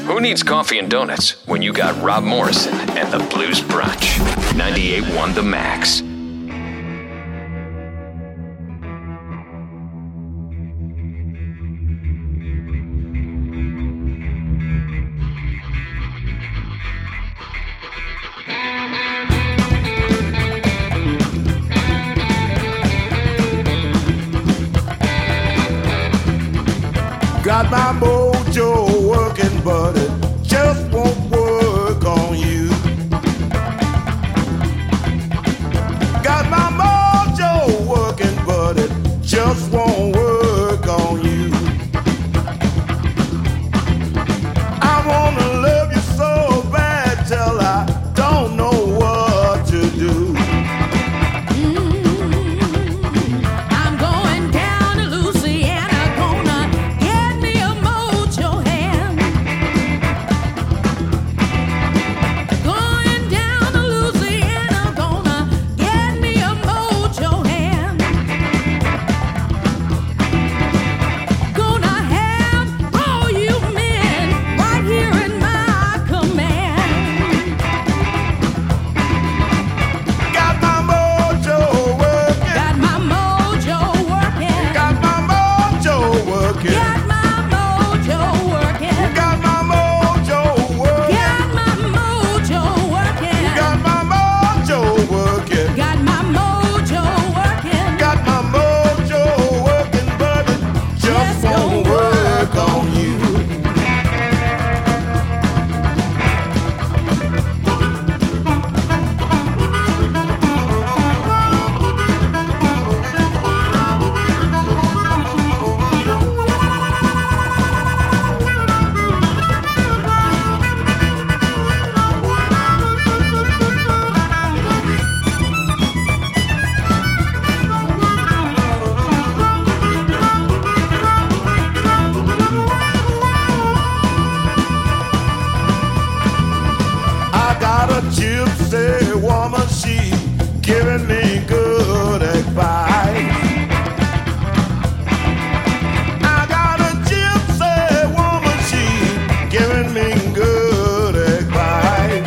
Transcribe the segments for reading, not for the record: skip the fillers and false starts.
Who needs coffee and donuts when you got Rob Morrison and the Blues Brunch? 98.1 The Max. Got my mojo working, but it just won't work on you. Got my mojo working, but it just won't work on you. I wanna love you so bad till I don't know what to do. Gypsy woman, she giving me good advice. I got a gypsy woman, she giving me good advice.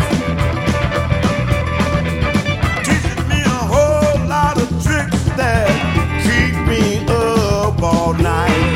Teaching me a whole lot of tricks that keep me up all night.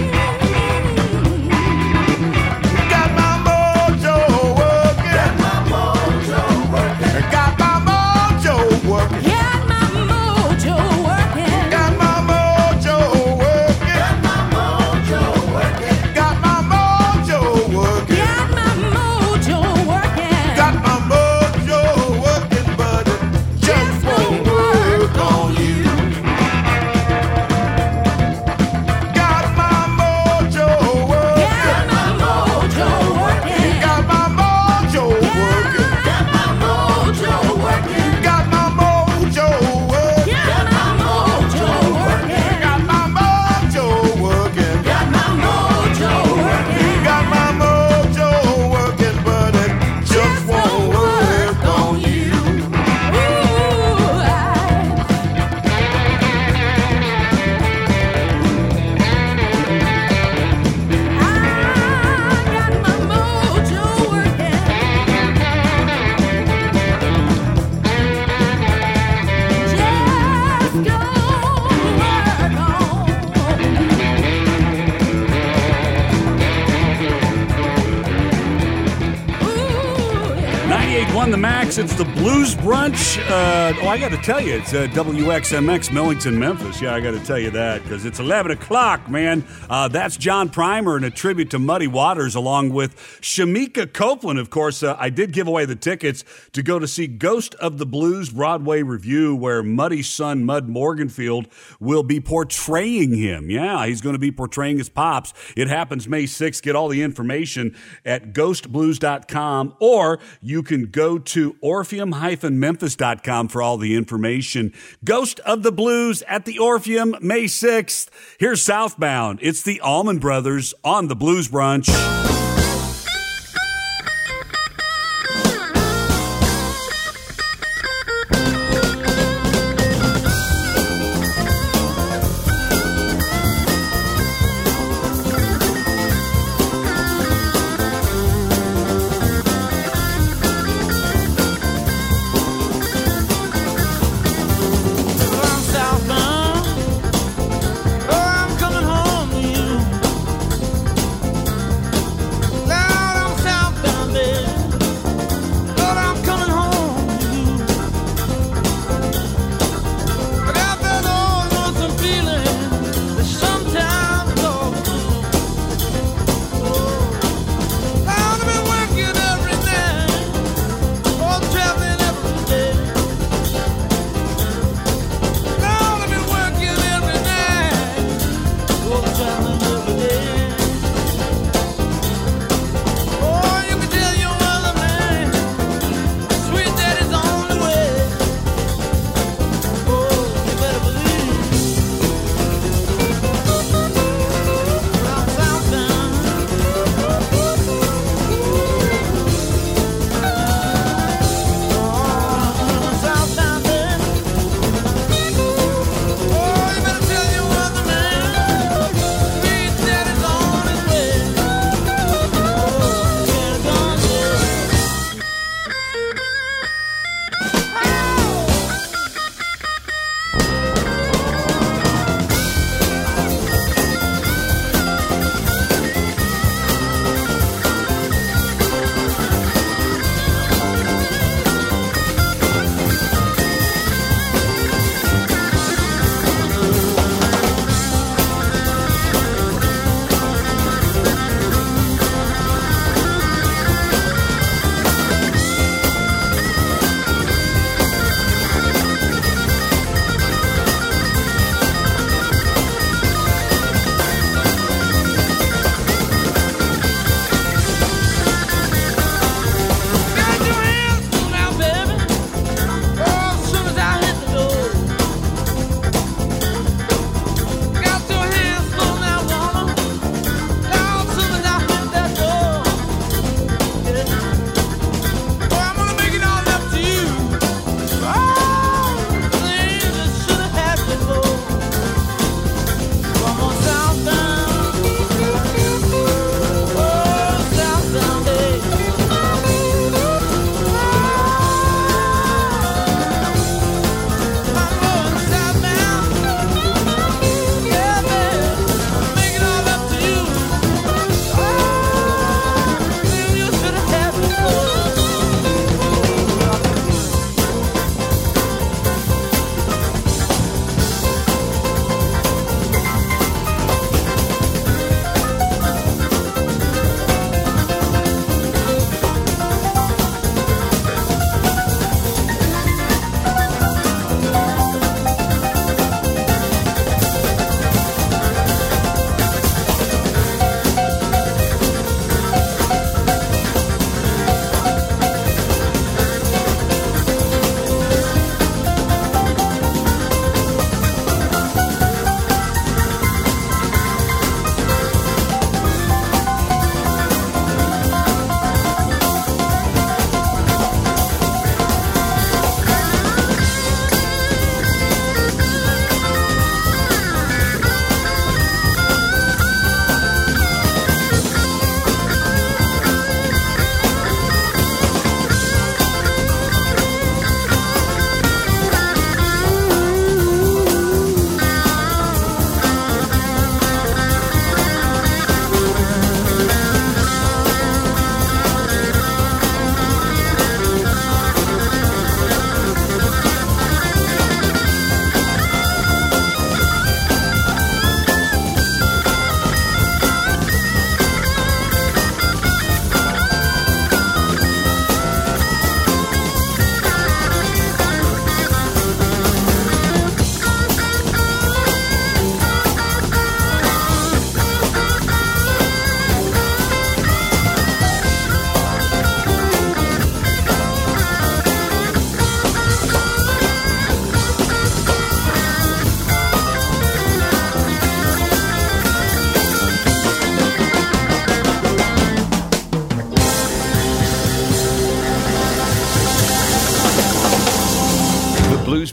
The Max, it's the Blues Brunch. I got to tell you, it's WXMX Millington, Memphis. Yeah, I got to tell you that because it's 11 o'clock, man. That's John Primer and a tribute to Muddy Waters along with Shamika Copeland. Of course, I did give away the tickets to go to see Ghost of the Blues Broadway review where Muddy's son, Mud Morganfield, will be portraying him. Yeah, he's going to be portraying his pops. It happens May 6th. Get all the information at ghostblues.com, or you can go to Orpheum-Memphis.com for all the information. Ghost of the Blues at the Orpheum, May 6th. Here's Southbound. It's the Allman Brothers on the Blues Brunch.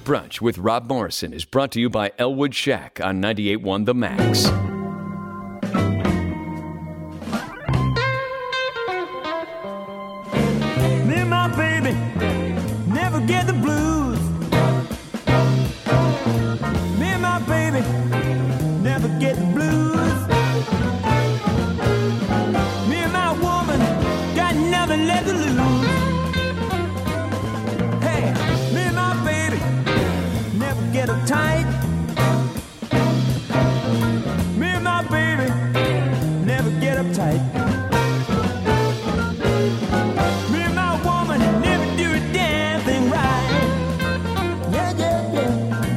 Brunch with Rob Morrison is brought to you by Elwood Shack on 98.1 The Max. Me and my baby never get the blues. Me and my baby never get the blues. Me and my woman got nothing left to lose. Hey, me and my baby never get uptight. Me and my baby never get uptight. Me and my woman never do a damn thing right. Yeah, yeah, yeah.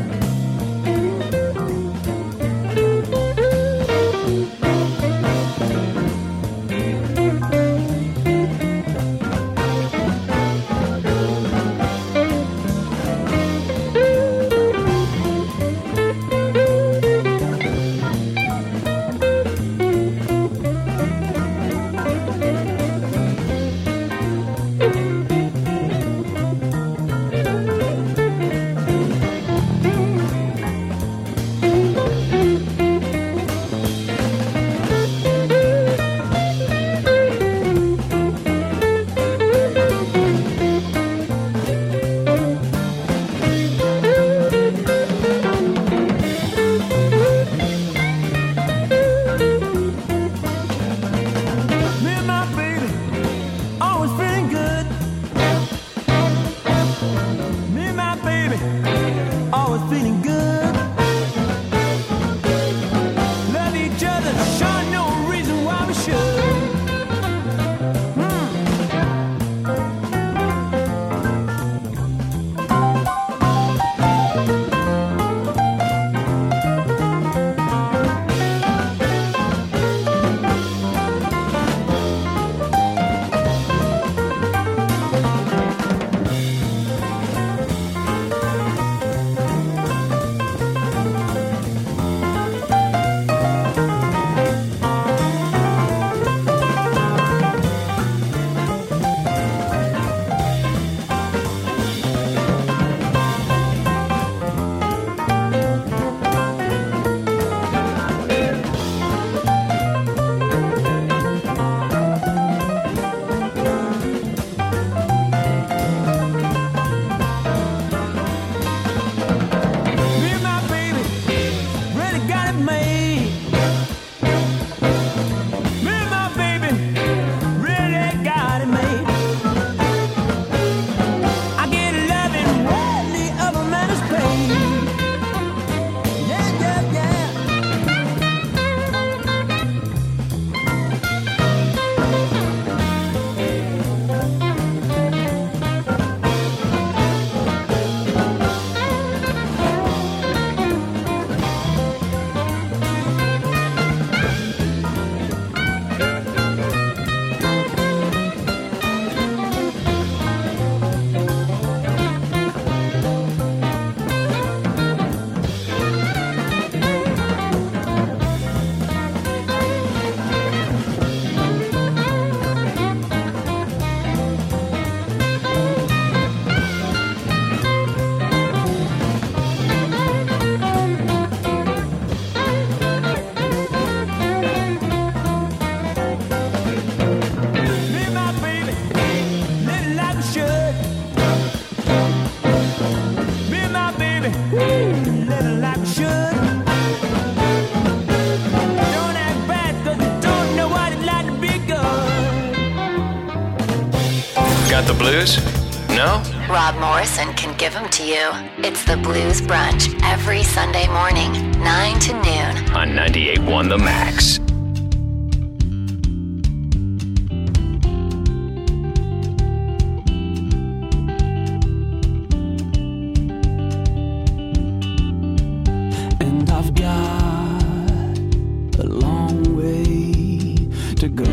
Me and my baby always feeling good. Me and my baby always feeling good. Love each other, sure no reason why we should. Me and my baby really got it made. Me and my baby really got it made. I get loving when the other man is paid. Yeah, yeah, yeah. Me and my baby living like we should. Me and my baby living like we should. Don't act bad 'cause you don't know what it's like to be good. Got the blues? No? Rob Morrison can give them to you. It's the Blues Brunch every Sunday morning, 9 to noon. On 98.1 The Max. And I've got a long way to go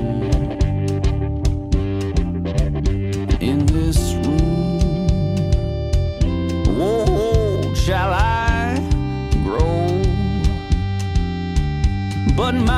in this room. Whoa, shall I grow? But my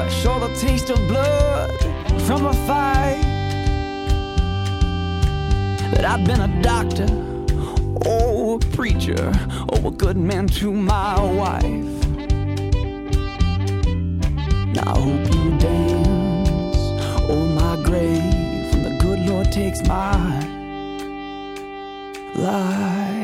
rush or the taste of blood from a fight. That I've been a doctor, or a preacher, or a good man to my wife. Now I hope you dance on my grave when the good Lord takes my life.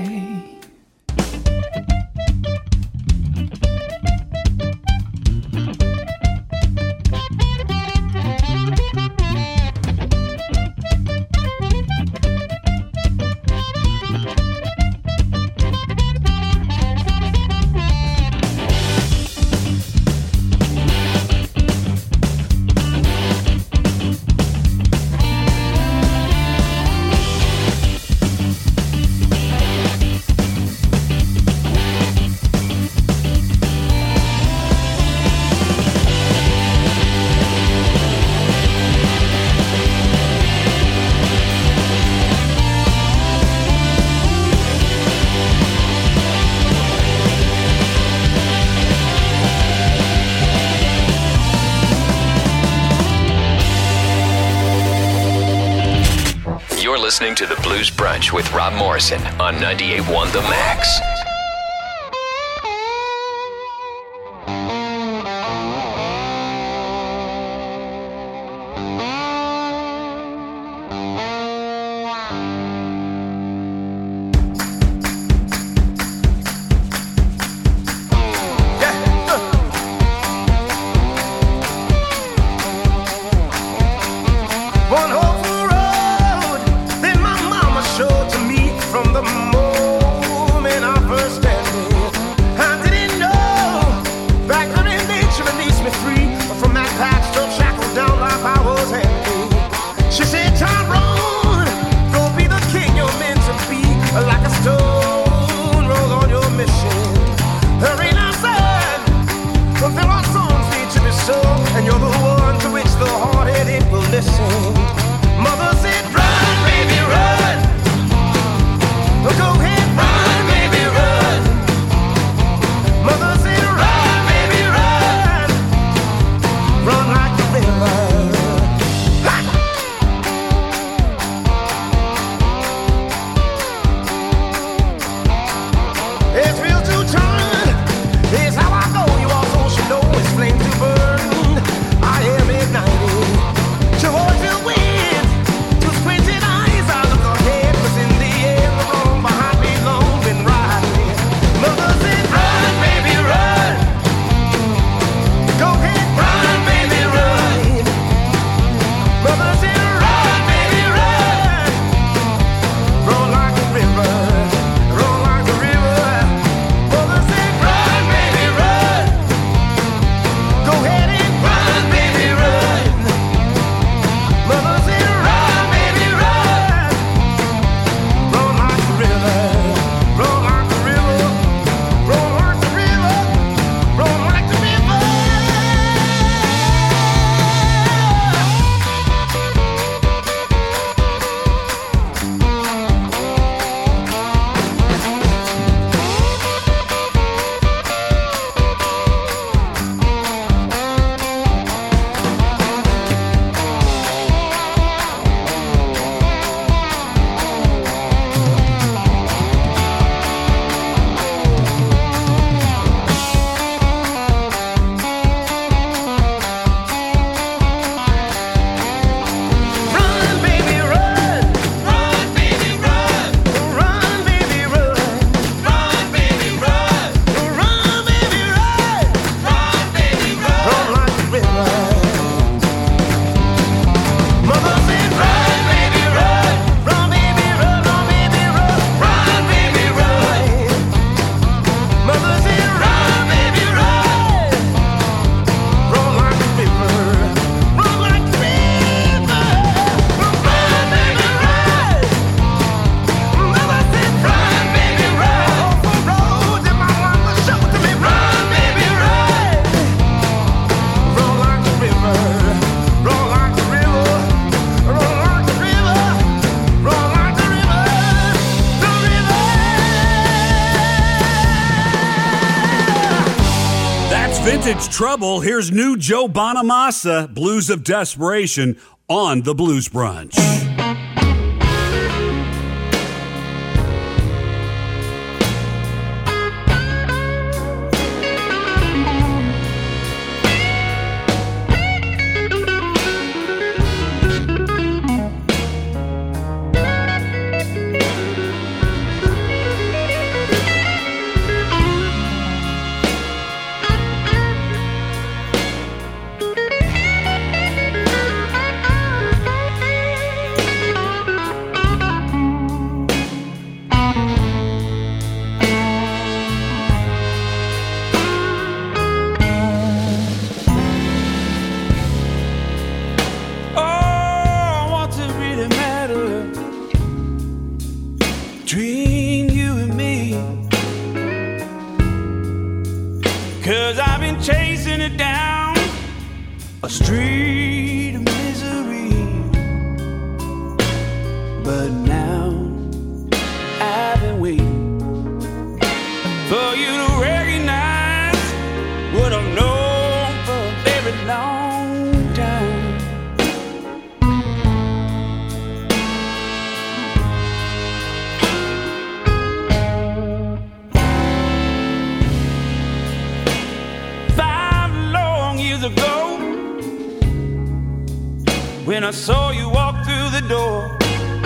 Listening to the Blues Brunch with Rob Morrison on 98.1 The Max. Vintage Trouble. Here's new Joe Bonamassa, Blues of Desperation, on the Blues Brunch. Between you and me, 'cause I've been chasing it down a street of misery, but now I've been waiting for you to recognize what I've known for a very long time. Ago, when I saw you walk through the door,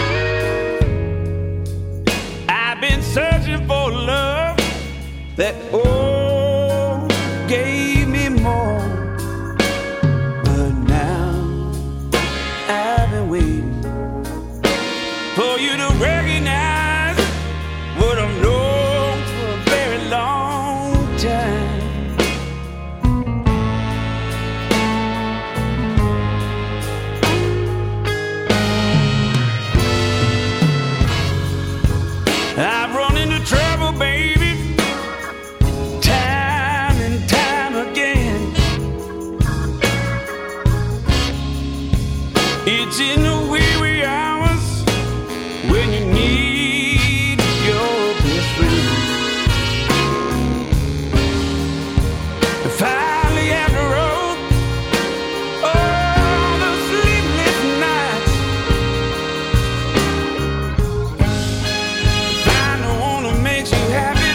I've been searching for love that gave me more, but now I've been waiting for you to recognize what I've known for a very long time. I've run into trouble, baby, time and time again. It's in the wee wee hours when you need your best friend. Finally, after all the sleepless nights, makes you happy.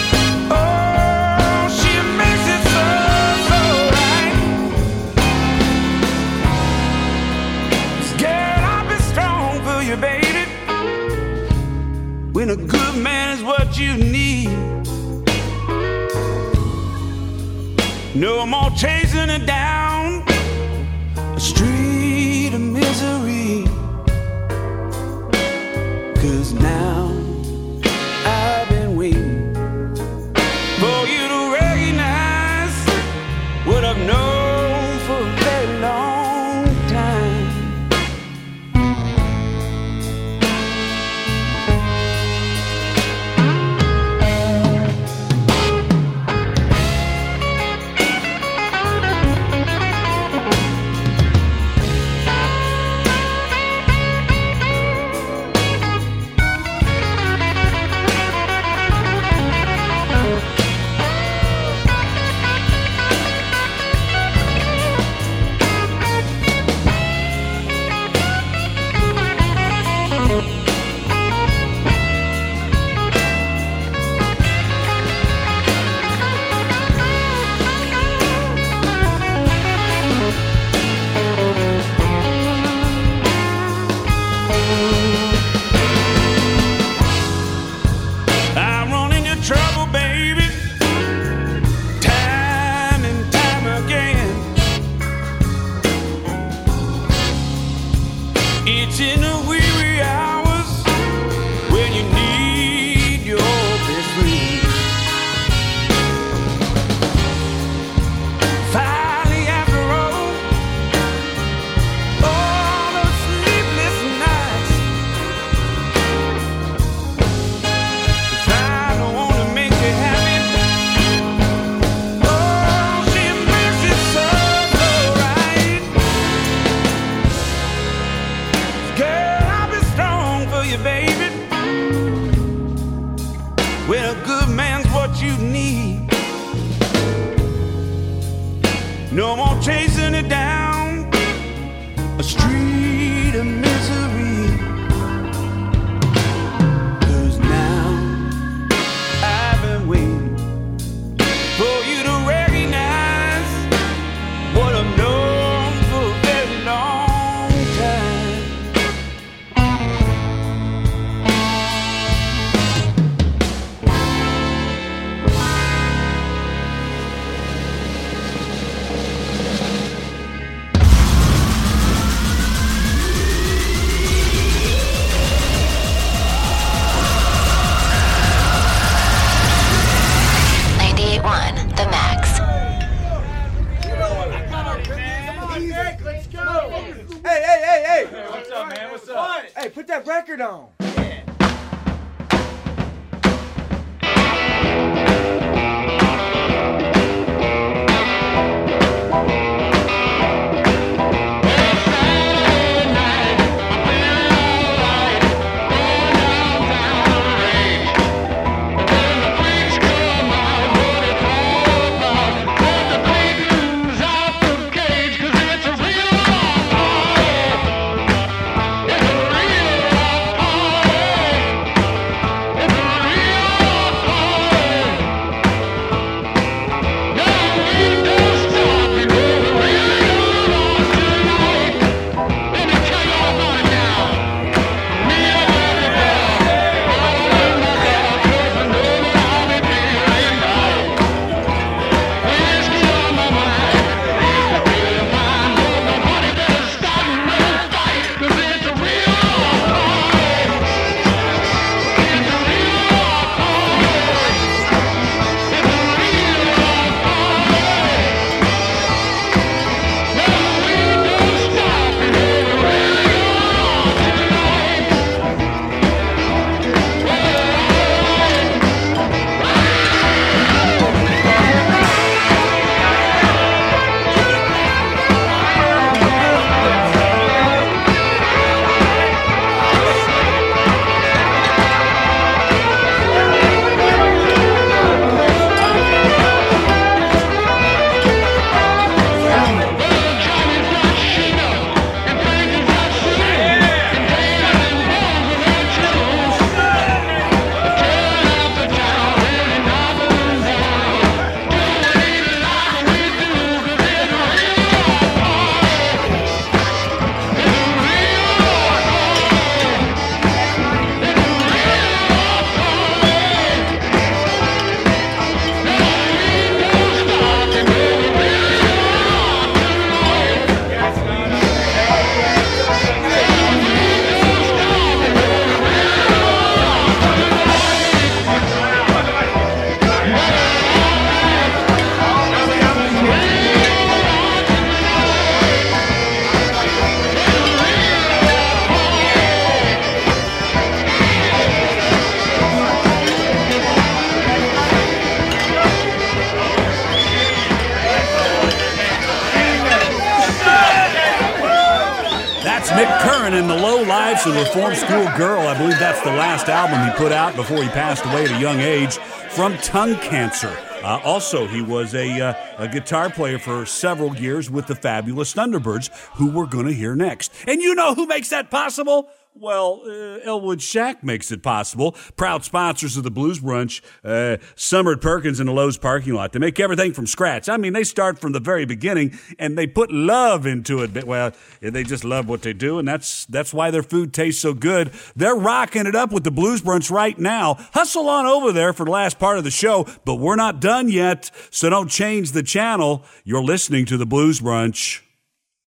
Oh, she makes it so, so right. Girl, I'll be strong for you, baby. When a good man is what you need. No more chasing it down a street of misery, 'cause now I've been waiting for you to recognize what I've known for a very long time. It's in the wee wee hours when you need your best friend. Finally, after all the sleepless nights, I don't wanna make you happy. Oh, she makes it so, so right. Girl, Let's go. Hey. What's up, man? What's up? Hey, put that record on. Mick Curran and the Low Lives of the Reform School Girl. I believe that's the last album he put out before he passed away at a young age from tongue cancer. Also, he was a guitar player for several years with the Fabulous Thunderbirds, who we're going to hear next. And you know who makes that possible? Well, Elwood Shack makes it possible. Proud sponsors of the Blues Brunch, Summer at Perkins in the Lowe's parking lot. They make everything from scratch. I mean, they start from the very beginning, and they put love into it. Well, they just love what they do, and that's why their food tastes so good. They're rocking it up with the Blues Brunch right now. Hustle on over there for the last part of the show, but we're not done yet, so don't change the channel. You're listening to the Blues Brunch.